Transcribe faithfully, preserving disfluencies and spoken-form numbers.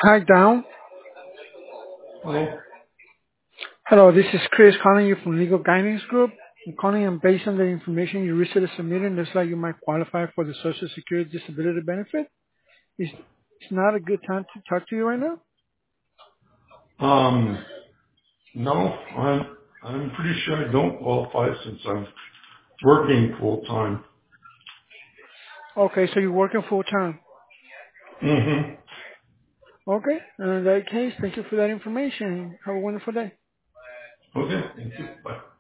Hi, Down. Well, Hello, this is Chris calling you from Legal Guidance Group. I'm calling you based on the information you recently submitted. Looks like you might qualify for the Social Security Disability Benefit. Is it's not a good time to talk to you right now? um, no, I'm I'm pretty sure I don't qualify since I'm working full time. Okay, so you're working full time. Mm-hmm. Okay, in that case, thank you for that information. Have a wonderful day. Okay, thank you. Bye.